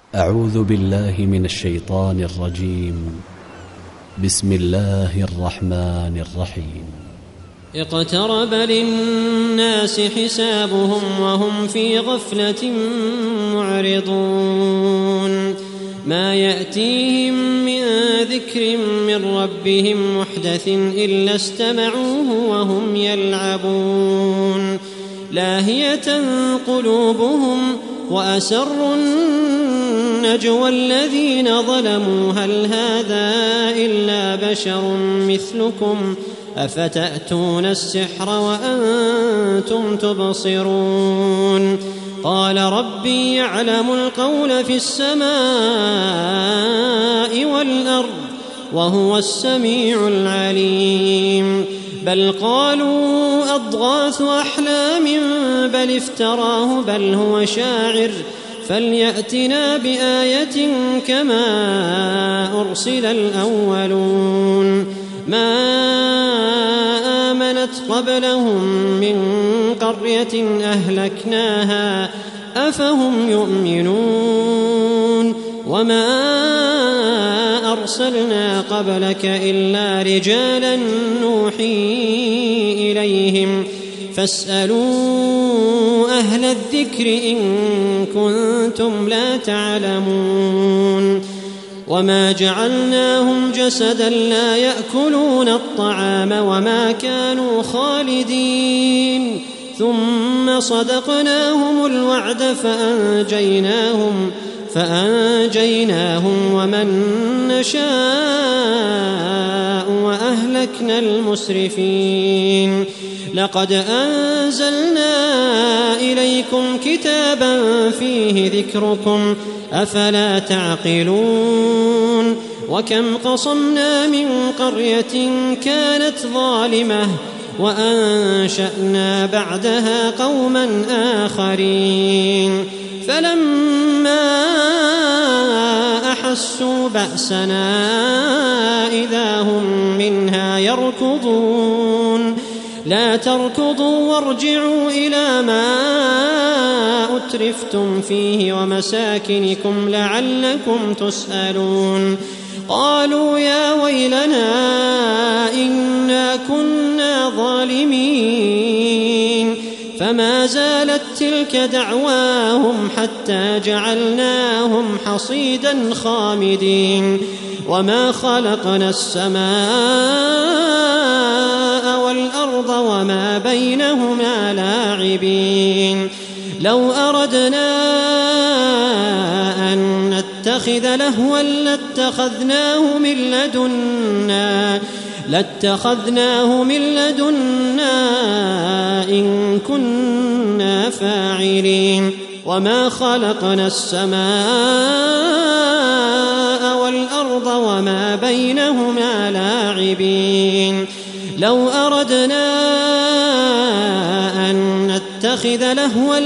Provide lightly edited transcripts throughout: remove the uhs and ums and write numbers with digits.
أعوذ بالله من الشيطان الرجيم. بسم الله الرحمن الرحيم. اقترب للناس حسابهم وهم في غفلة معرضون ما يأتيهم من ذكر من ربهم محدث إلا استمعوه وهم يلعبون لاهية قلوبهم وأسروا النجوى الذين ظلموا هل هذا إلا بشر مثلكم أفتأتون السحر وأنتم تبصرون قال ربي يعلم القول في السماء والأرض وهو السميع العليم بل قالوا أضغاث أحلام بل افتراه بل هو شاعر فليأتنا بآية كما أرسل الأولون ما آمنت قبلهم من قرية أهلكناها أفهم يؤمنون وما أرسلنا قبلك إلا رجالا نوحي إليهم فاسألوا أهل الذكر إن كنتم لا تعلمون وما جعلناهم جسدا لا يأكلون الطعام وما كانوا خالدين ثم صدقناهم الوعد فأنجيناهم ومن نشاء وأهلكنا المسرفين لقد أنزلنا إليكم كتابا فيه ذكركم أفلا تعقلون وكم قصمنا من قرية كانت ظالمة وأنشأنا بعدها قوما آخرين فلما أحسوا بأسنا إذا هم منها يركضون لا تركضوا وارجعوا إلى ما أترفتم فيه ومساكنكم لعلكم تسألون قالوا يا ويلنا إنا كنا ظالمين فما زالت تلك دعواهم حتى جعلناهم حصيدا خامدين وما خلقنا السماء والأرض وما بينهما لاعبين لو أردنا أن نتخذ لهوا لاتخذناه من لدنا إن كنا فاعلين وما خلقنا السماء والأرض وما بينهما لاعبين لو أردنا أن نتخذ لهوا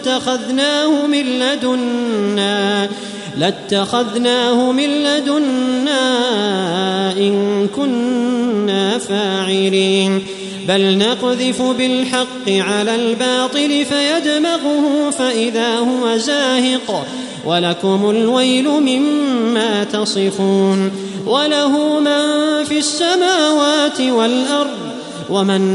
لاتخذناه من لدنا إن كنا فاعلين بل نقذف بالحق على الباطل فيدمغه فإذا هو زاهق ولكم الويل مما تصفون وله من في السماوات والأرض ومن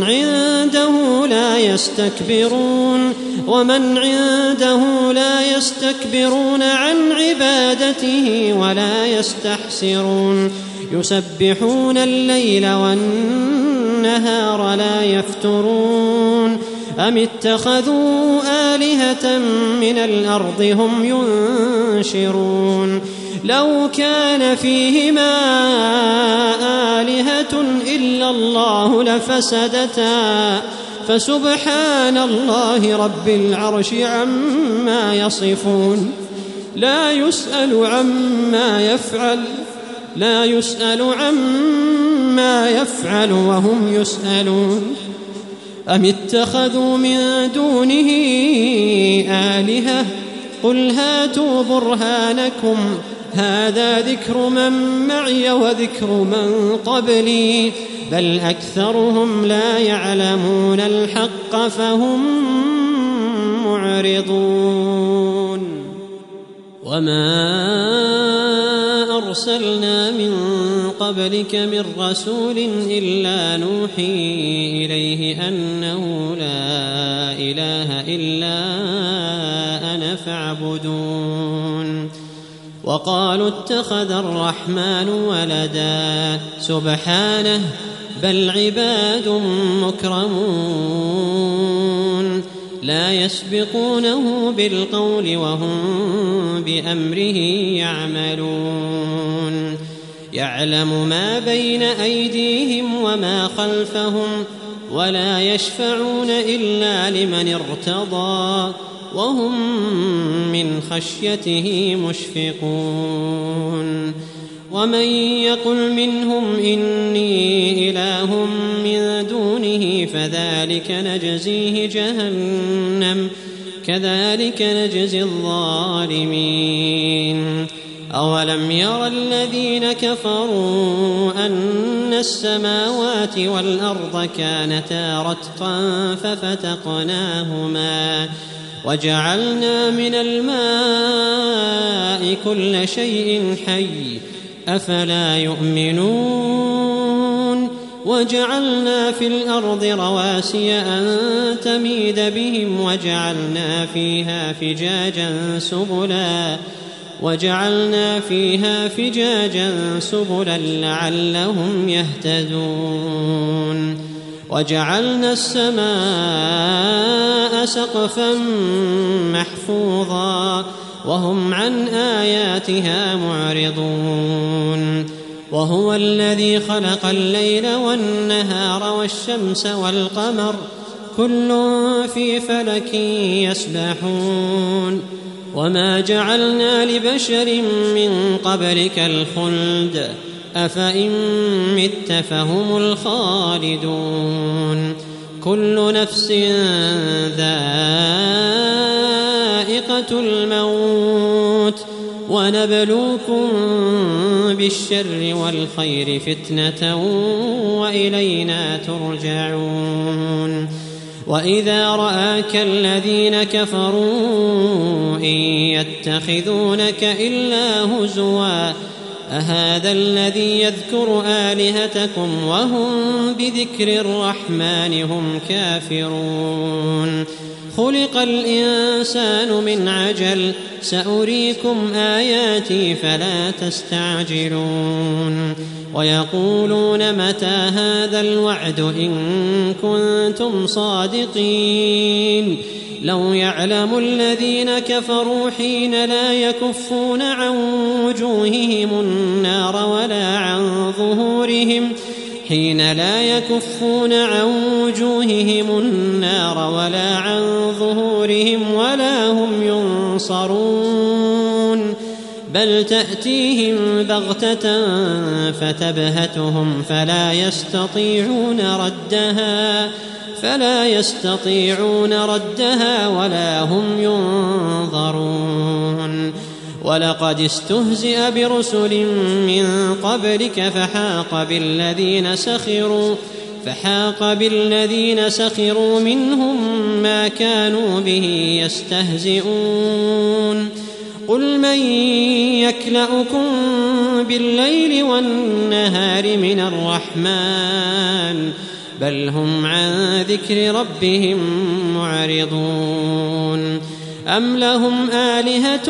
عنده لا يستكبرون عن عبادته ولا يستحسرون يسبحون الليل والنهار لا يفترون أم اتخذوا آلهة من الأرض هم ينشرون لو كان فيهما آلهة إلا الله لفسدتا فسبحان الله رب العرش عما يصفون لا يسأل عما يفعل وهم يسألون أم اتخذوا من دونه آلهة قل هاتوا برهانكم هذا ذكر من معي وذكر من قبلي بل أكثرهم لا يعلمون الحق فهم معرضون وما أرسلنا من قبلك من رسول إلا نوحي إليه أنه لا إله إلا أنا فاعبدون. وقالوا اتخذ الرحمن ولدا سبحانه بل عباد مكرمون لا يسبقونه بالقول وهم بأمره يعملون. يعلم ما بين أيديهم وما خلفهم ولا يشفعون إلا لمن ارتضى وهم من خشيته مشفقون. ومن يقل منهم إني إله من دونه فذلك نجزيه جهنم كذلك نجزي الظالمين. أولم ير الذين كفروا أن السماوات والأرض كانتا رتقا ففتقناهما وجعلنا من الماء كل شيء حي أفلا يؤمنون. وجعلنا في الأرض رواسي أن تميد بهم وجعلنا فيها فجاجا سبلا لعلهم يهتدون. وجعلنا السماء سقفا محفوظا وهم عن آياتها معرضون. وهو الذي خلق الليل والنهار والشمس والقمر كل في فلك يسبحون. وما جعلنا لبشر من قبلك الخلد أفإن مت فهم الخالدون. كل نفس ذائقة الموت ونبلوكم بالشر والخير فتنة وإلينا ترجعون. وإذا رآك الذين كفروا إن يتخذونك إلا هزوا أهذا الذي يذكر آلهتكم وهم بذكر الرحمن هم كافرون. خلق الإنسان من عجل سأريكم آياتي فلا تستعجلون. ويقولون متى هذا الوعد إن كنتم صادقين. لو يعلم الذين كفروا حين لا يكفون عن وجوههم النار ولا عن ظهورهم ولا هم ينصرون بل تأتيهم بغتة فتبهتهم فلا يستطيعون ردها ولا هم ينظرون. ولقد استهزئ برسل من قبلك فحاق بالذين سخروا منهم ما كانوا به يستهزئون. قل من يكلؤكم بالليل والنهار من الرحمن بل هم عن ذكر ربهم معرضون. أم لهم آلهة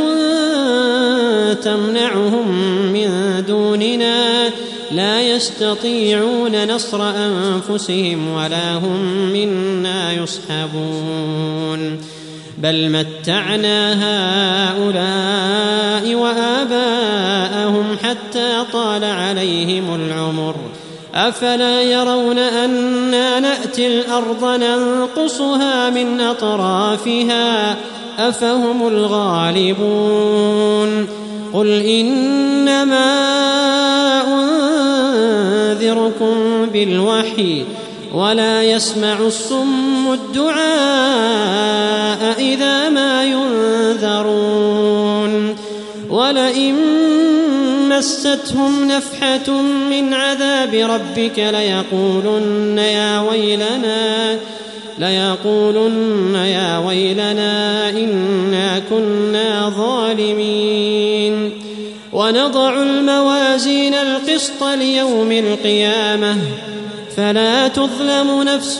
تمنعهم من دوننا لا يستطيعون نصر أنفسهم ولا هم منا يصحبون. بل متعنا هؤلاء وآباءهم حتى طال عليهم العمر أفلا يرون أنا نأتي الأرض ننقصها من أطرافها أفهم الغالبون. قل إنما أنذركم بالوحي ولا يسمع الصم الدعاء إذا ما ينذرون. ولئن مستهم نفحة من عذاب ربك ليقولن ليقولن يا ويلنا إنا كنا ظالمين. ونضع الموازين القسط ليوم القيامة فلا تظلم نفس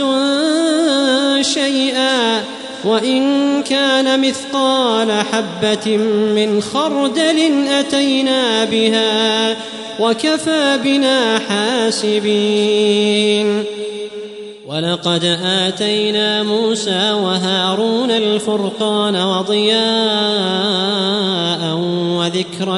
شيئا وإن كان مثقال حبة من خردل أتينا بها وكفى بنا حاسبين. ولقد آتينا موسى وهارون الفرقان وضياء وذكرا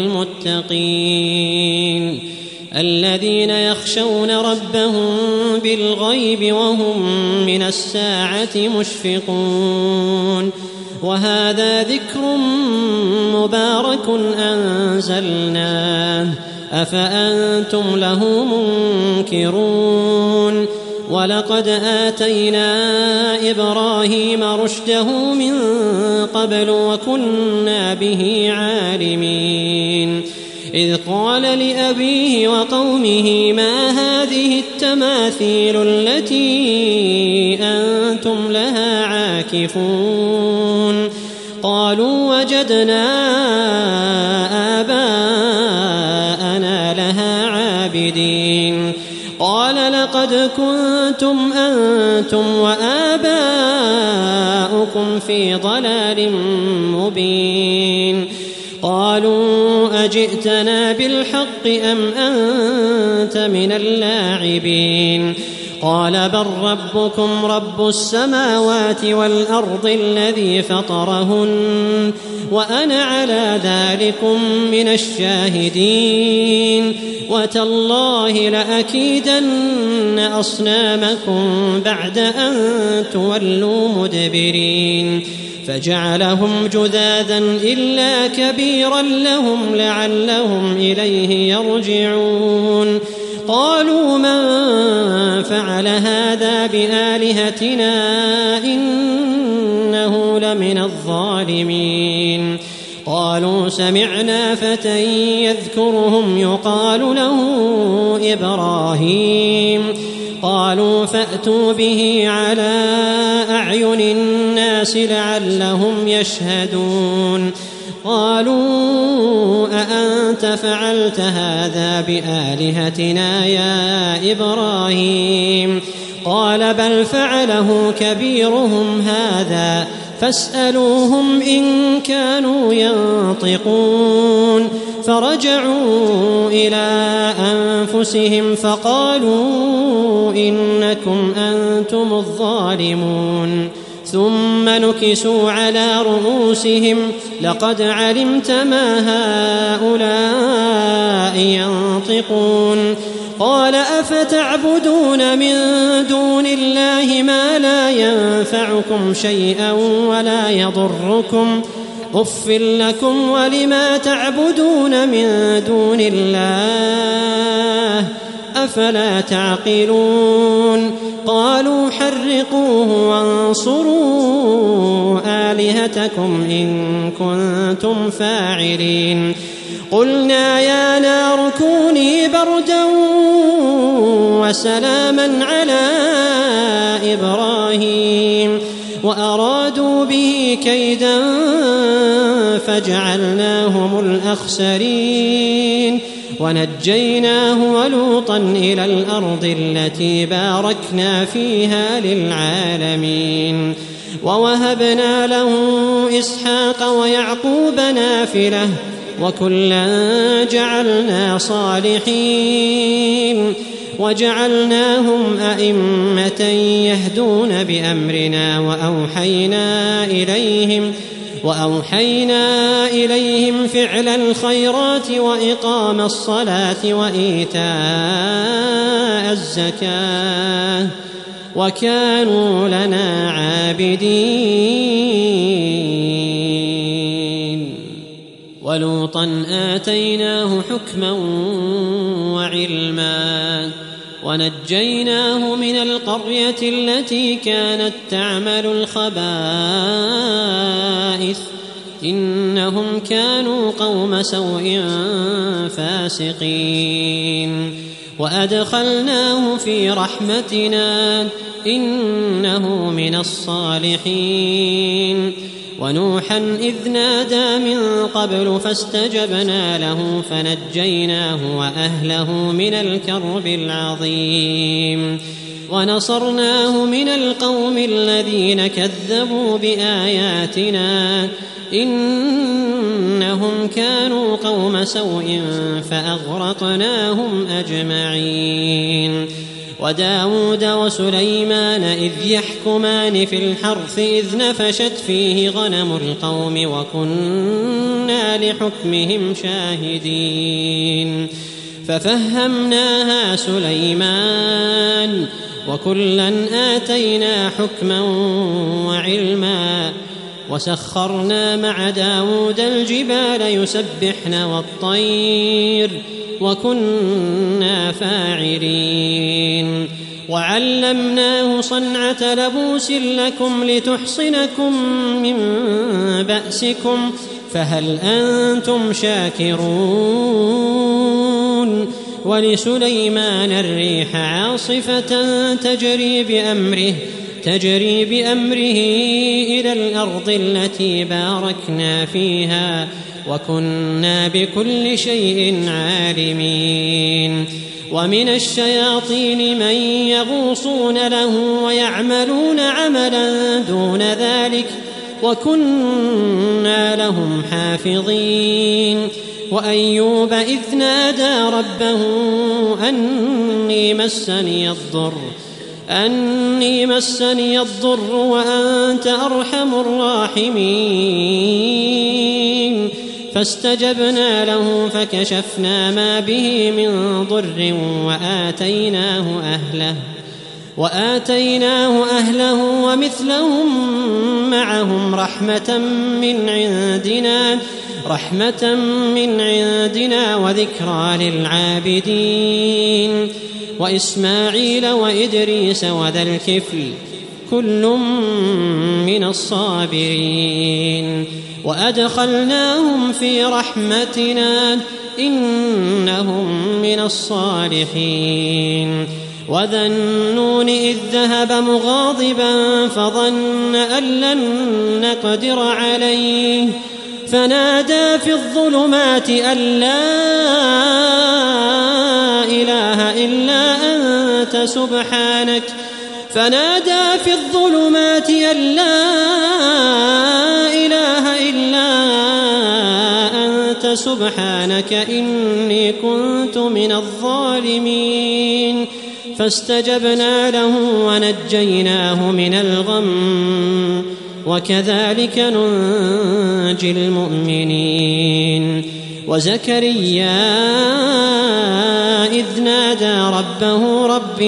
للمتقين الذين يخشون ربهم بالغيب وهم من الساعة مشفقون. وهذا ذكر مبارك أنزلناه أفأنتم له منكرون. ولقد آتينا إبراهيم رشده من قبل وكنا به عالمين. إذ قال لأبيه وقومه ما هذه التماثيل التي أنتم لها عاكفون؟ قالوا وجدنا آباءنا لها عابدين. قال لقد كنتم أنتم وآباؤكم في ضلال مبين. قالوا أجئتنا بالحق أم أنت من اللاعبين؟ قال بل ربكم رب السماوات والأرض الذي فطرهن وأنا على ذلكم من الشاهدين. وتالله لأكيدن أصنامكم بعد أن تولوا مدبرين. فجعلهم جذاذا إلا كبيرا لهم لعلهم إليه يرجعون. قالوا من فعل هذا بآلهتنا إنه لمن الظالمين. قالوا سمعنا فتى يذكرهم يقال له إبراهيم. قالوا فأتوا به على أعين الناس لعلهم يشهدون. قالوا أأنت فعلت هذا بآلهتنا يا إبراهيم؟ قال بل فعله كبيرهم هذا فاسألوهم إن كانوا ينطقون. فرجعوا إلى أنفسهم فقالوا إنكم أنتم الظالمون. ثم نكسوا على رؤوسهم لقد علمت ما هؤلاء ينطقون. قال أفتعبدون من دون الله ما لا ينفعكم شيئا ولا يضركم أف لكم ولما تعبدون من دون الله أفلا تعقلون. قالوا حرقوه وانصروا آلهتكم إن كنتم فاعلين. قلنا يا نار كوني بردا وسلاما على إبراهيم وأرادوا به كيدا فجعلناهم الأخسرين. ونجيناه ولوطا إلى الأرض التي باركنا فيها للعالمين. ووهبنا له إسحاق ويعقوب نافلة وكلا جعلنا صالحين. وجعلناهم أئمة يهدون بأمرنا وأوحينا إليهم فعل الخيرات وإقام الصلاة وإيتاء الزكاة وكانوا لنا عابدين. ولوطا آتيناه حكما وعلما ونجيناه من القرية التي كانت تعمل الخبائث إنهم كانوا قوم سوء فاسقين. وأدخلناه في رحمتنا إنه من الصالحين. ونوحا إذ نادى من قبل فاستجبنا له فنجيناه وأهله من الكرب العظيم ونصرناه من القوم الذين كذبوا بآياتنا إنهم كانوا قوم سوء فأغرقناهم أجمعين. وداود وسليمان إذ يحكمان في الحرث إذ نفشت فيه غنم القوم وكنا لحكمهم شاهدين ففهمناها سليمان وكلا آتينا حكما وعلما وسخرنا مع داود الجبال يسبحن والطير وكنا فاعلين. وعلمناه صنعة لبوس لكم لتحصنكم من بأسكم فهل أنتم شاكرون. ولسليمان الريح عاصفة تجري بأمره إلى الأرض التي باركنا فيها وكنا بكل شيء عالمين. ومن الشياطين من يغوصون له ويعملون عملا دون ذلك وكنا لهم حافظين. وأيوب إذ نادى ربه أني مسني الضر وأنت أرحم الراحمين فاستجبنا له فكشفنا ما به من ضر وآتيناه أهله ومثلهم معهم رحمة من عندنا وذكرى للعابدين. وإسماعيل وإدريس وذا الكفل كل من الصابرين وأدخلناهم في رحمتنا إنهم من الصالحين. وذا النون إذ ذهب مغاضبا فظن أن لن نقدر عليه فنادى في الظلمات أن لا إله إلا أنت سبحانك إني كنت من الظالمين. فاستجبنا له ونجيناه من الغم وكذلك ننجي المؤمنين. وزكريا إذ نادى ربه رب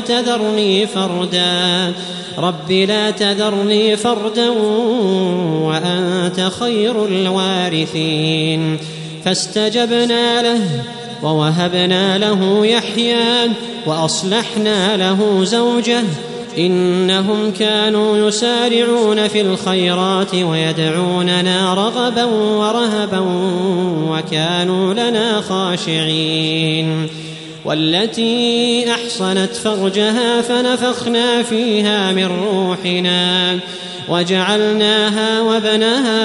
لا تذرني فردا وأنت خير الوارثين. فاستجبنا له ووهبنا له يحيى وأصلحنا له زوجه إنهم كانوا يسارعون في الخيرات ويدعوننا رغبا ورهبا وكانوا لنا خاشعين. والتي أحصنت فرجها فنفخنا فيها من روحنا وجعلناها وابنها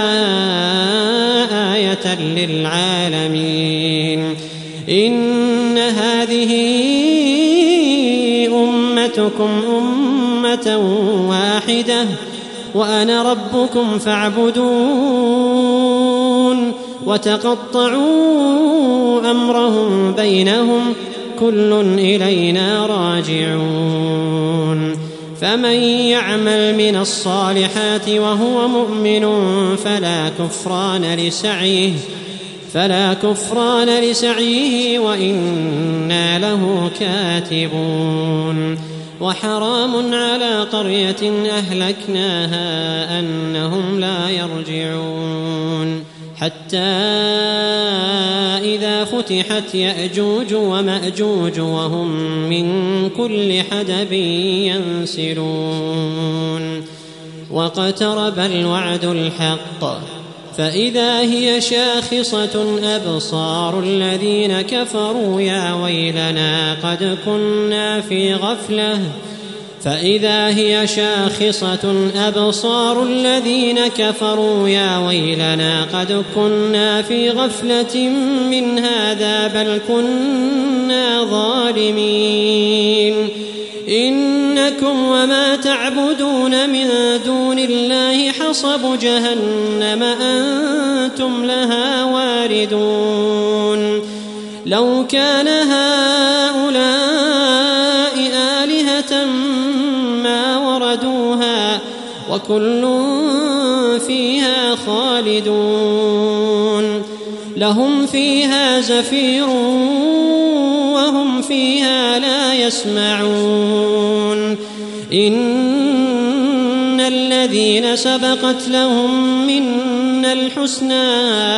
آية للعالمين. إن هذه أمتكم أمة واحدة وأنا ربكم فاعبدون. وتقطعوا أمرهم بينهم كل إلينا راجعون. فمن يعمل من الصالحات وهو مؤمن فلا كفران لسعيه وإنا له كاتبون. وحرام على قرية أهلكناها أنهم لا يرجعون حتى إذا فتحت يأجوج ومأجوج وهم من كل حدب ينسلون. واقترب الوعد الحق فإذا هي شاخصة أبصار الذين كفروا يا ويلنا قد كنا في غفلة فإذا هي شاخصة أبصار الذين كفروا يا ويلنا قد كنا في غفلة من هذا بل كنا ظالمين إنكم وما تعبدون من دون الله حصب جهنم أنتم لها واردون لو كان هؤلاء آلهة ما وردوها وكل فيها خالدون لهم فيها زفير وهم فيها لا يسمعون إن الذين سبقت لهم منا الحسنى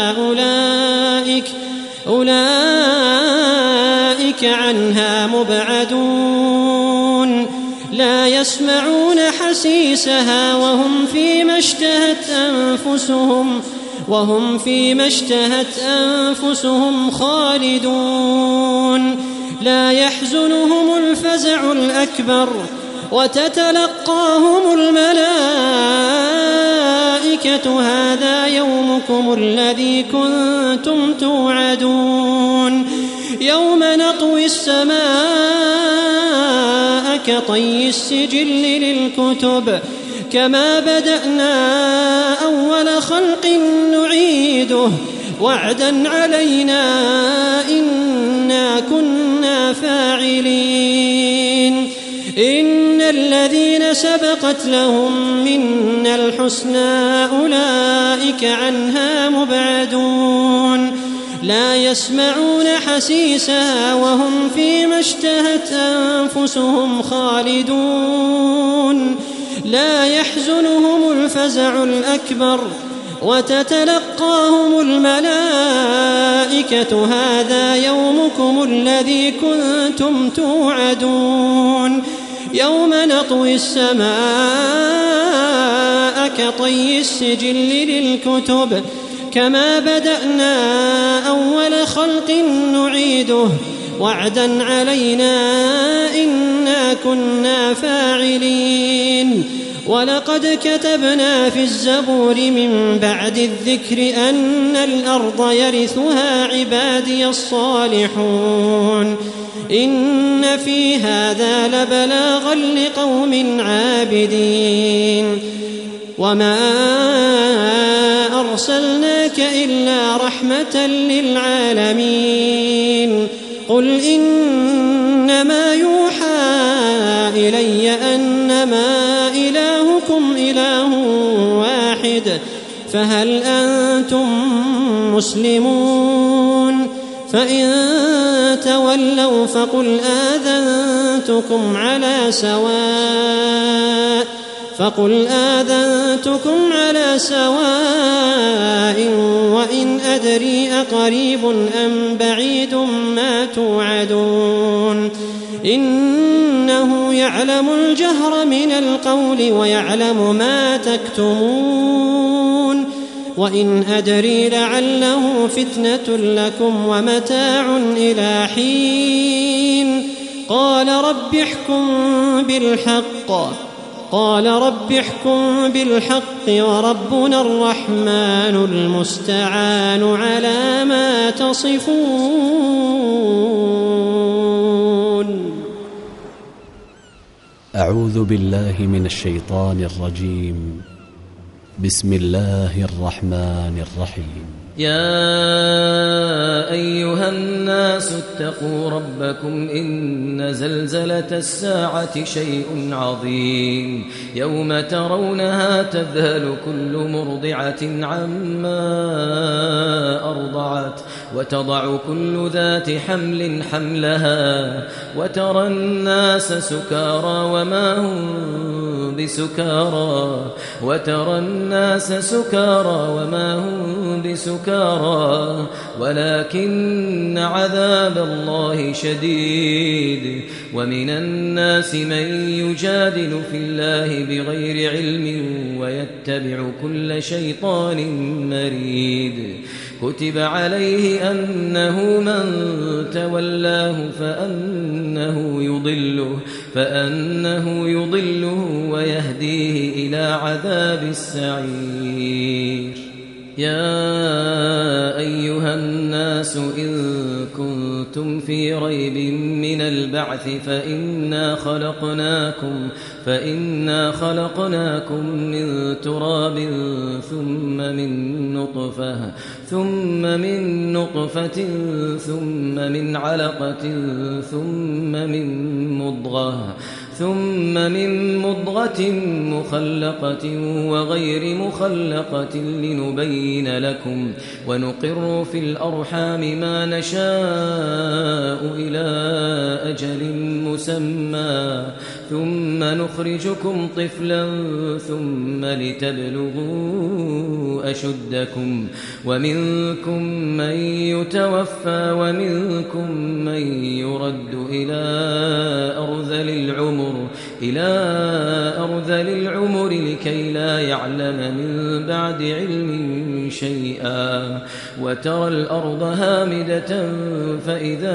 أولئك عنها مبعدون لا يسمعون حسيسها وهم فيما اشتهت أنفسهم خالدون لا يحزنهم الفزع الأكبر وتتلقاهم الملائكة هذا يومكم الذي كنتم توعدون يوم نطوي السماء كطي السجل للكتب كما بدأنا أول خلق نعيده وعدا علينا إنا كنا فاعلين إن الذين سبقت لهم منا الحسنى أولئك عنها مبعدون لا يسمعون حسيسها وهم فيما اشتهت أنفسهم خالدون لا يحزنهم الفزع الأكبر وتتلقاهم الملائكة هذا يومكم الذي كنتم توعدون يوم نطوي السماء كطي السجل للكتب كما بدأنا أول خلق نعيده وعدا علينا إنا كنا فاعلين ولقد كتبنا في الزبور من بعد الذكر أن الأرض يرثها عبادي الصالحون إن في هذا لبلاغا لقوم عابدين وما أرسلناك إلا رحمة للعالمين قل إنما يوحى إلي أنما إلهكم إله واحد فهل أنتم مسلمون فإن تولوا فقل آذنتكم على سواء وإن أدري أقريب أم بعيد ما توعدون إنه يعلم الجهر من القول ويعلم ما تكتمون وإن أدري لعله فتنة لكم ومتاع إلى حين قال رب احكم بالحق وربنا الرحمن المستعان على ما تصفون. أعوذ بالله من الشيطان الرجيم. بسم الله الرحمن الرحيم. يا أيها الناس اتقوا ربكم إن زلزلة الساعة شيء عظيم يوم ترونها تذهل كل مرضعة عما أرضعت وتضع كل ذات حمل حملها وترى الناس سكارى وما هم بسكارى وترى الناس سكارى وما هم بسكارى ولكن عذاب الله شديد ومن الناس من يجادل في الله بغير علم ويتبع كل شيطان مريد كتب عليه أنه من تولاه فأنه يضله ويهديه إلى عذاب السعير يا أيها الناس إن كنتم في ريب من البعث فإنا خلقناكم من تراب ثم من نطفة ثم من علقة ثم من مضغة مخلقة وغير مخلقة لنبين لكم ونقر في الأرحام ما نشاء إلى أجل مسمى ثم نخرجكم طفلا ثم لتبلغوا أشدكم ومنكم من يتوفى ومنكم من يرد إلى أرذل العمر لكي لا يعلم من بعد علم شيئا وترى الأرض هامدة فإذا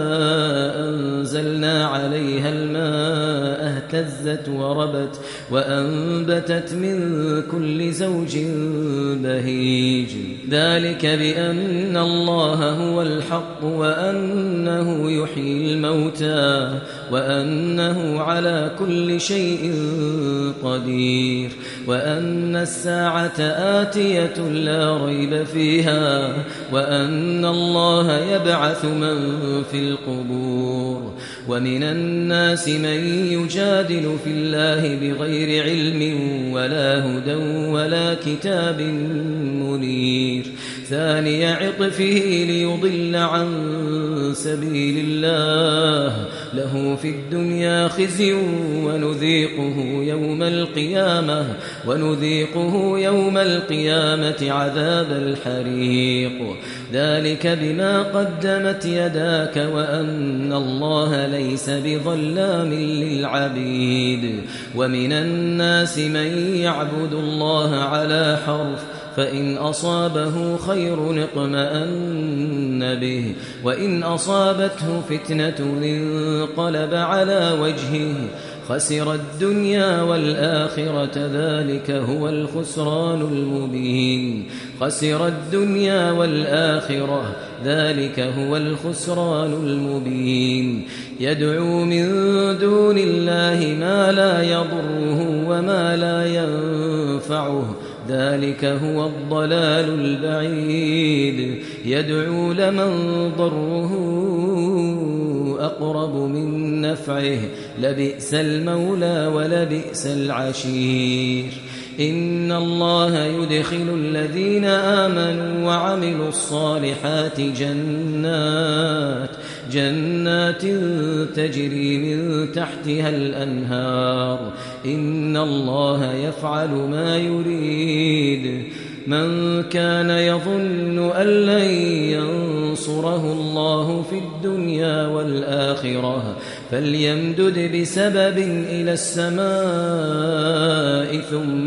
أنزلنا عليها الماء اهتزت وربت وأنبتت من كل زوج بهيج ذلك بأن الله هو الحق وأنه يحيي الموتى وأنه على كل شيء قدير وأن الساعة آتية لا ريب فيها وأن الله يبعث من في القبور ومن الناس من يجادل في الله بغير علم ولا هدى ولا كتاب منير ثاني عطفه ليضل عن سبيل الله له في الدنيا خزي ونذيقه يوم القيامة عذاب الحريق ذلك بما قدمت يداك وأن الله ليس بظلام للعبيد ومن الناس من يعبد الله على حرف فإن أصابه خير اطمأن به وإن أصابته فتنة انقلب على وجهه خسر الدنيا والآخرة ذلك هو الخسران المبين يدعو من دون الله ما لا يضره وما لا ينفعه ذلك هو الضلال البعيد يدعو لمن ضره أقرب من نفعه لبئس المولى ولبئس العشير إن الله يدخل الذين آمنوا وعملوا الصالحات جنات تجري من تحتها الأنهار إن الله يفعل ما يريد من كان يظن أن لن ينصره الله في الدنيا والآخرة فليمدد بسبب إلى السماء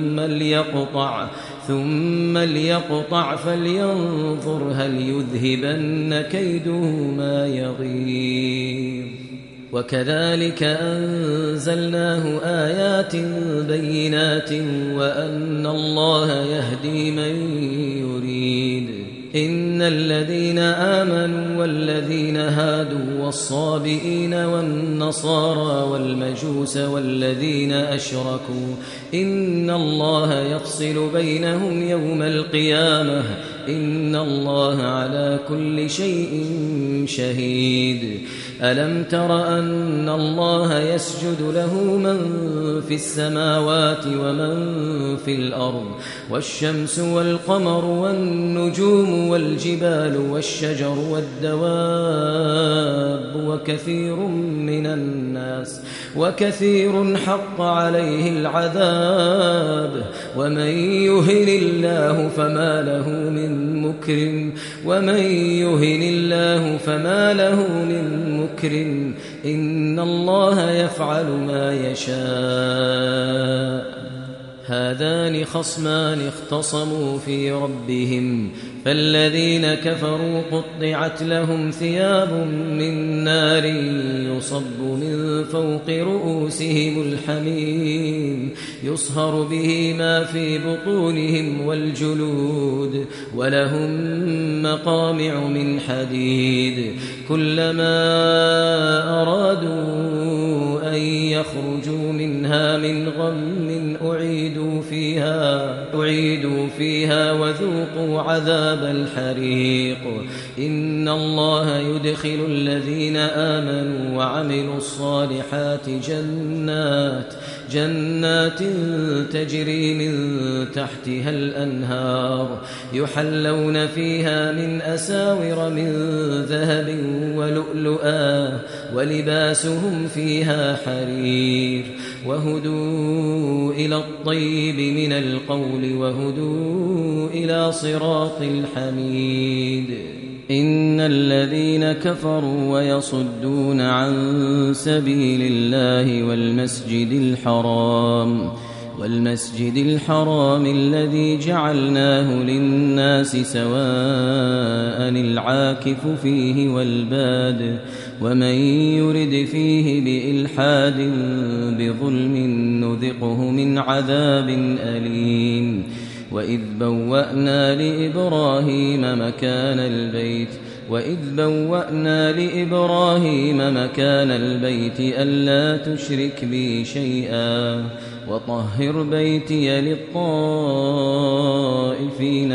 ثم ليقطع فلينظر هل يذهبن كيده ما يغيظ وكذلك أنزلناه آيات بينات وأن الله يهدي من يريد إن الذين آمنوا والذين هادوا والصابئين والنصارى والمجوس والذين أشركوا إن الله يفصل بينهم يوم القيامة إن الله على كل شيء شهيد ألم تر أن الله يسجد له من في السماوات ومن في الأرض والشمس والقمر والنجوم والجبال والشجر والدواب وكثير حق عليه العذاب ومن يهن الله فما له من مكرم إن الله يفعل ما يشاء هذان خصمان اختصموا في ربهم فالذين كفروا قطعت لهم ثياب من نار يصب من فوق رؤوسهم الحميم يصهر به ما في بطونهم والجلود ولهم مقامع من حديد كلما أرادوا أن يخرجوا منها من غم أعيدوا فيها وذوقوا عذاب الحريق إن الله يدخل الذين آمنوا وعملوا الصالحات جنات تجري من تحتها الأنهار يحلون فيها من أساور من ذهب ولؤلؤا ولباسهم فيها حرير وهدوا إلى الطيب من القول وهدوا إلى صراط الحميد إن الذين كفروا ويصدون عن سبيل الله والمسجد الحرام الذي جعلناه للناس سواء العاكف فيه والباد ومن يرد فيه بإلحاد بظلم نذقه من عذاب أليم وإذ بوأنا لإبراهيم مكان البيت ألا تشرك بي شيئا وطهر بيتي للطائفين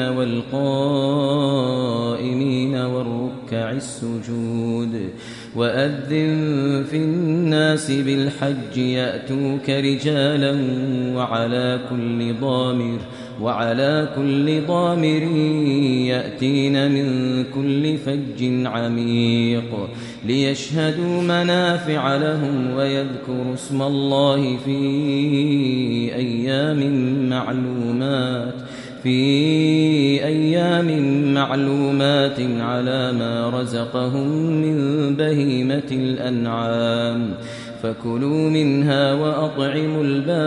والقائمين والركع السجود وأذن في الناس بالحج يأتوك رجالا وعلى كل ضامر يأتين من كل فج عميق ليشهدوا منافع لهم ويذكروا اسم الله في أيام معلومات على ما رزقهم من بهيمة الأنعام فكلوا منها وأطعموا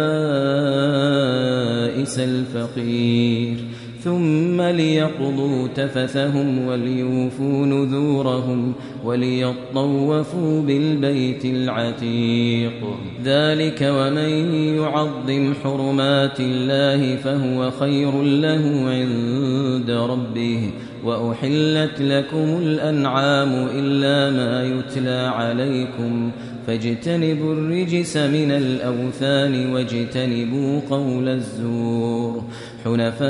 البائس الفقير ثم ليقضوا تفثهم وليوفوا نذورهم وليطوفوا بالبيت العتيق ذلك ومن يعظم حرمات الله فهو خير له عند ربه وأحلت لكم الأنعام إلا ما يتلى عليكم فاجتنبوا الرجس من الأوثان واجتنبوا قول الزور حنفاء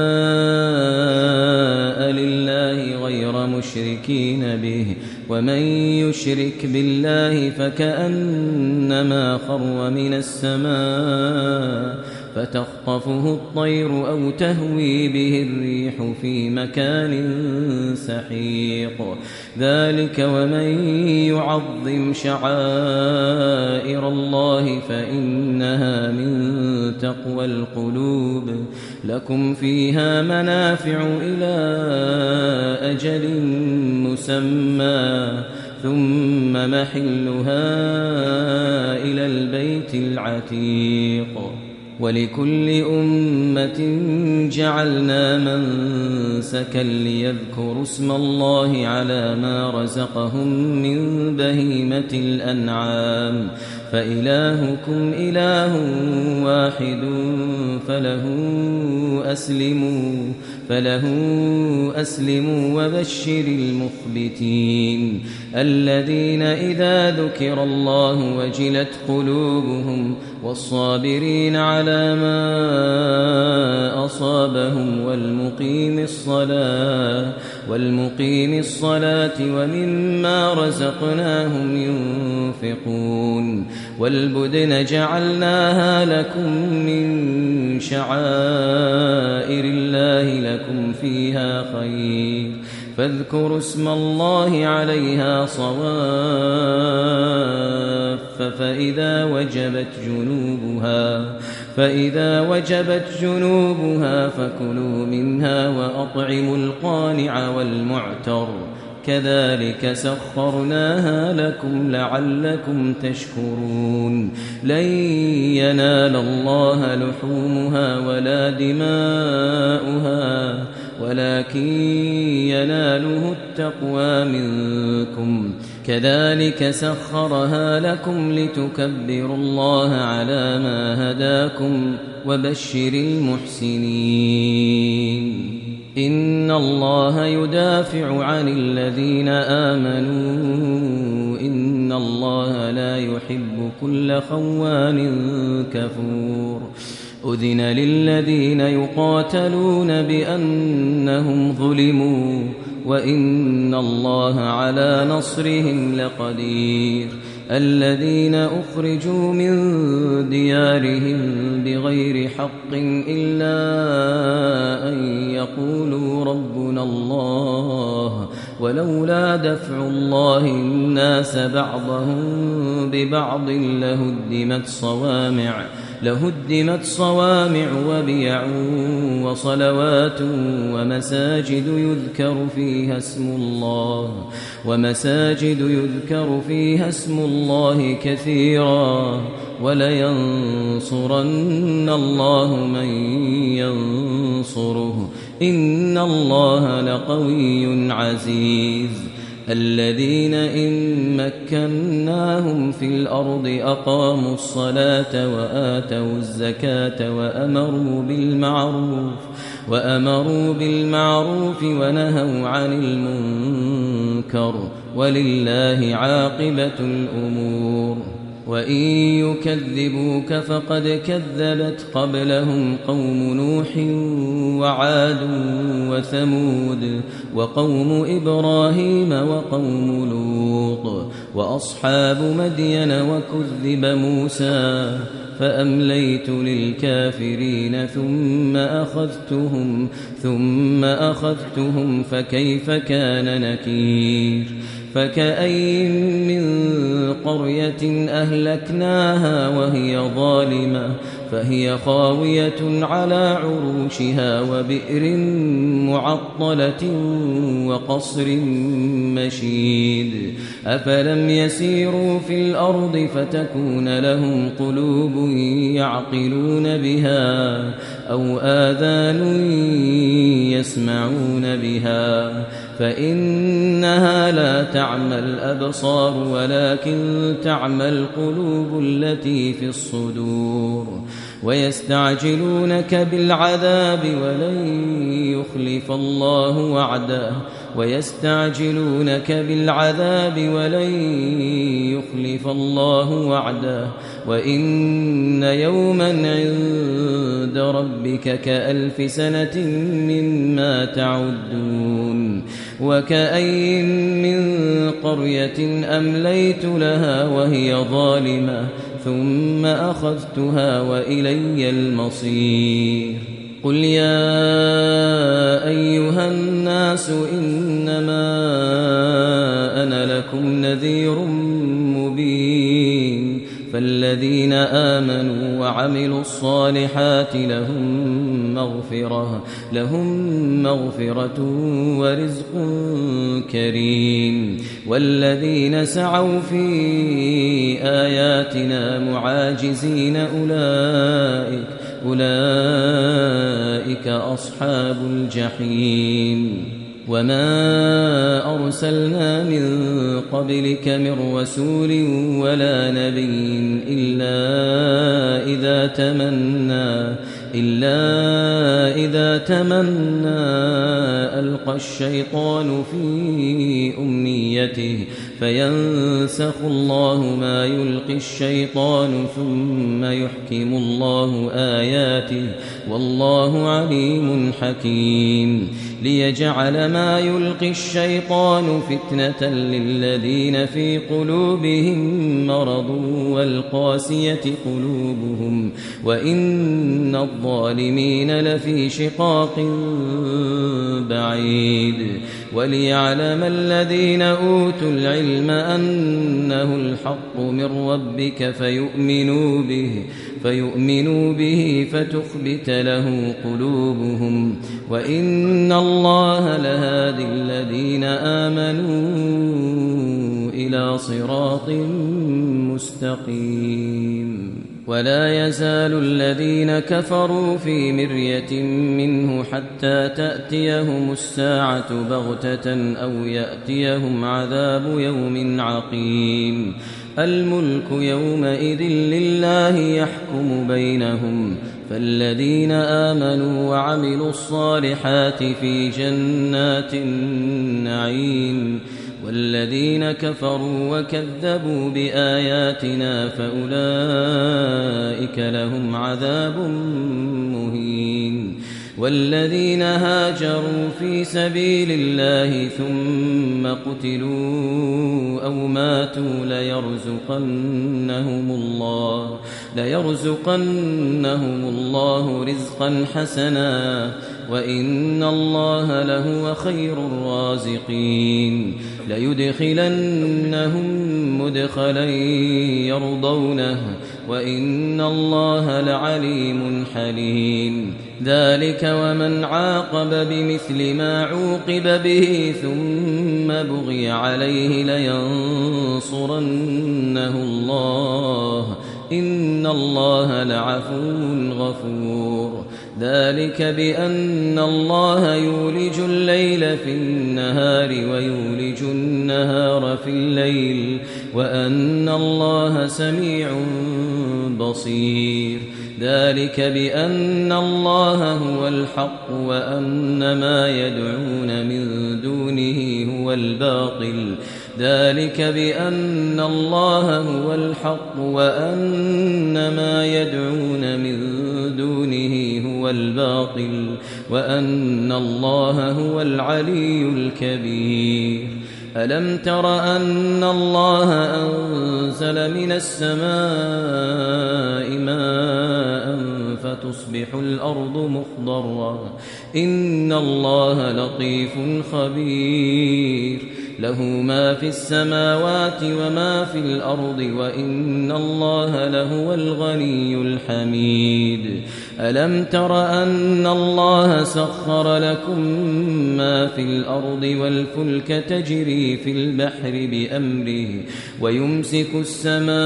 لله غير مشركين به ومن يشرك بالله فكأنما خر من السماء فتخطفه الطير أو تهوي به الريح في مكان سحيق ذلك ومن يعظم شعائر الله فإنها من تقوى القلوب لكم فيها منافع إلى أجل مسمى ثم محلها إلى البيت العتيق ولكل أمة جعلنا منسكا ليذكروا اسم الله على ما رزقهم من بهيمة الأنعام فإلهكم إله واحد فله أسلموا وبشر المخبتين الذين إذا ذكر الله وجلت قلوبهم والصابرين على ما أصابهم والمقيم الصلاة ومما رزقناهم ينفقون والبدن جعلناها لكم من شعائر الله لكم فيها خير فاذكروا اسم الله عليها صواف فإذا وجبت جنوبها فكلوا منها وأطعموا القانع والمعتر كذلك سخرناها لكم لعلكم تشكرون لن ينال الله لحومها ولا دماؤها ولكن يناله التقوى منكم كذلك سخرها لكم لتكبروا الله على ما هداكم وبشر المحسنين إن الله يدافع عن الذين آمنوا إن الله لا يحب كل خوان كفور أذن للذين يقاتلون بأنهم ظلموا وإن الله على نصرهم لقدير الذين أخرجوا من ديارهم بغير حق إلا أن يقولوا ربنا الله ولولا دفع الله الناس بعضهم ببعض لهدمت صوامع وبيع وصلوات ومساجد يذكر فيها اسم الله كثيرا ولينصرن الله من ينصره إن الله لقوي عزيز الذين إن مكناهم في الأرض أقاموا الصلاة وآتوا الزكاة وأمروا بالمعروف ونهوا عن المنكر ولله عاقبة الأمور وإن يكذبوك فقد كذبت قبلهم قوم نوح وعاد وثمود وقوم إبراهيم وقوم لوط وأصحاب مدين وكذب موسى فأمليت للكافرين ثم أخذتهم فكيف كان نكير فكأين من قرية أهلكناها وهي ظالمة فهي خاوية على عروشها وبئر معطلة وقصر مشيد أفلم يسيروا في الأرض فتكون لهم قلوب يعقلون بها أو آذان يسمعون بها فإنها لا تعمى الأبصار ولكن تعمى القلوب التي في الصدور ويستعجلونك بالعذاب ولن يخلف الله وعده وإن يوما عند ربك كألف سنة مما تعدون وكأين من قرية أمليت لها وهي ظالمة ثم أخذتها وإلي المصير قل يا أيها الناس إنما أنا لكم نذير مبين فالذين آمنوا وعملوا الصالحات لهم مغفرة ورزق كريم والذين سعوا في آياتنا معاجزين أولئك أصحاب الجحيم وما أرسلنا من قبلك من رسول ولا نبي إلا إذا تمنى ألقى الشيطان في أمنيته فينسخ الله ما يلقي الشيطان ثم يحكم الله آياته والله عليم حكيم ليجعل ما يلقي الشيطان فتنة للذين في قلوبهم مرض والقاسية قلوبهم وإن الظالمين لفي شقاق بعيد وليعلم الذين أوتوا العلم أنه الحق من ربك فيؤمنوا به فتخبت له قلوبهم وإن الله لهادي الذين آمنوا إلى صراط مستقيم ولا يزال الذين كفروا في مرية منه حتى تأتيهم الساعة بغتة أو يأتيهم عذاب يوم عقيم الملك يومئذ لله يحكم بينهم فالذين آمنوا وعملوا الصالحات في جنات النعيم والذين كفروا وكذبوا بآياتنا فأولئك لهم عذاب مهين والذين هاجروا في سبيل الله ثم قتلوا أو ماتوا ليرزقنهم الله رزقا حسنا وإن الله لهو خير الرازقين ليدخلنهم مدخلا يرضونه وإن الله لعليم حليم ذلك ومن عاقب بمثل ما عوقب به ثم بغي عليه لينصرنه الله إن الله لعفو غفور ذلك بأن الله يولج الليل في النهار ويولج النهار في الليل وأن الله سميع بصير ذلك بأن الله هو الحق وأن ما يدعون من دونه هو الباطل ذلك بأن الله هو الحق وأن ما يدعون من دونه هو الباطل وأن الله هو العلي الكبير ألم تر أن الله أنزل من السماء ماء فتصبح الأرض مخضرا إن الله لطيف خبير له ما في السماوات وما في الأرض وإن الله لهو الغني الحميد ألم تر أن الله سخر لكم ما في الأرض والفلك تجري في البحر بأمره ويمسك السماء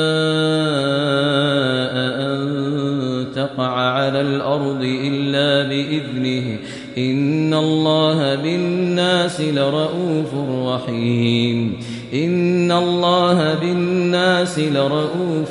أن تقع على الأرض إلا بإذنه إن الله بالناس لرؤوف رحيم إن الله بالناس لرؤوف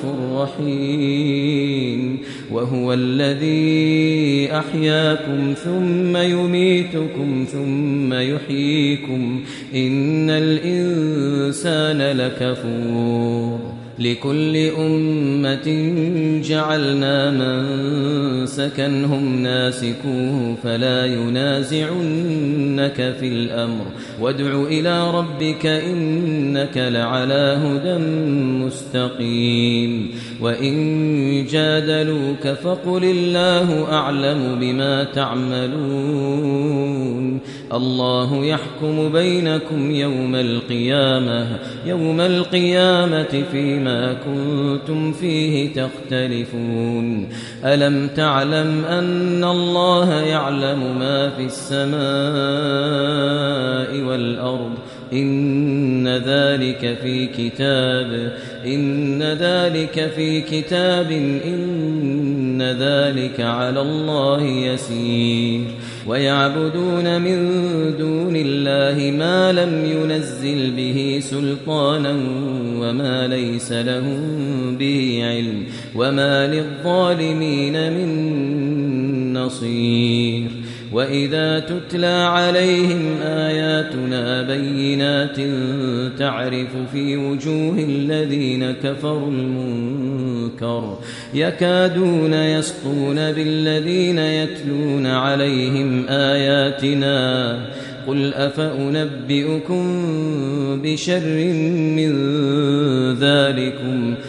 رحيم وهو الذي أحياكم ثم يميتكم ثم يحييكم إن الإنسان لكفور لكل أمة جعلنا منسكا هم ناسكوه فلا ينازعنك في الأمر وادع إلى ربك إنك لعلى هدى مستقيم وإن جادلوك فقل الله أعلم بما تعملون الله يحكم بينكم يوم القيامة فيما كنتم فيه تختلفون ألم تعلم أن الله يعلم ما في السماء والأرض إن ذلك في كتاب إن ذلك على الله يسير ويعبدون من دون الله ما لم ينزل به سلطانا وما ليس لهم به علم وما للظالمين من نصير وإذا تتلى عليهم آياتنا بينات تعرف في وجوه الذين كفروا المنكر المنكر يكادون يسطون بالذين يتلون عليهم آياتنا قل أفأنبئكم بشر من ذلكم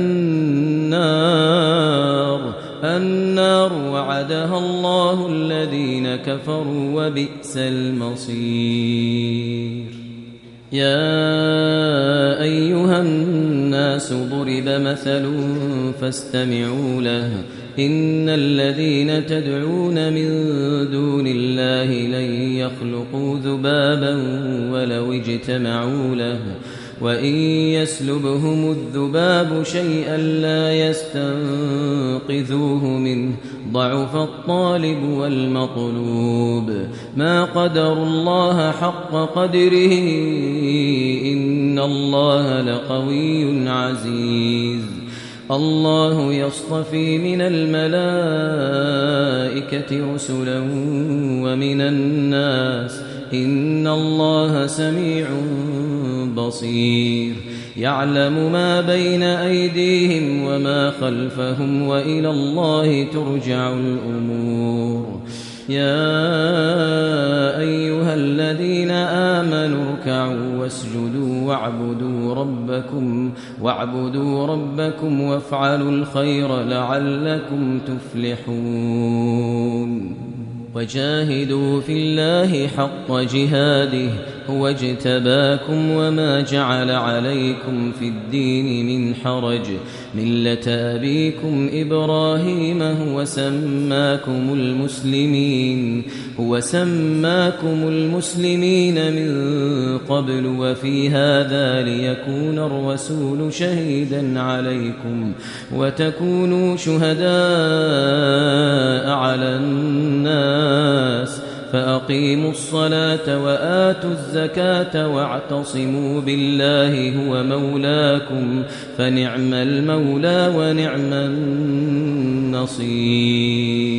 النار وعدها الله الذين كفروا وبئس المصير. يا أيها الناس ضرب مثل فاستمعوا له إن الذين تدعون من دون الله لن يخلقوا ذبابا ولو اجتمعوا له وإن يسلبهم الذباب شيئا لا يستنقذوه منه ضعف الطالب والمطلوب ما قدروا الله حق قدره إن الله لقوي عزيز. الله يصطفي من الملائكة رسلا ومن الناس إن الله سميع بصير يعلم ما بين أيديهم وما خلفهم وإلى الله ترجع الأمور. يا أيها الذين آمنوا اركعوا واسجدوا واعبدوا ربكم وافعلوا الخير لعلكم تفلحون. وجاهدوا في الله حق جهاده هو اجتباكم وما جعل عليكم في الدين من حرج ملة أبيكم إبراهيم هو سماكم المسلمين من قبل وفي هذا ليكون الرسول شهيدا عليكم وتكونوا شهداء على الناس فأقيموا الصلاة وآتوا الزكاة واعتصموا بالله هو مولاكم فنعم المولى ونعم النصير.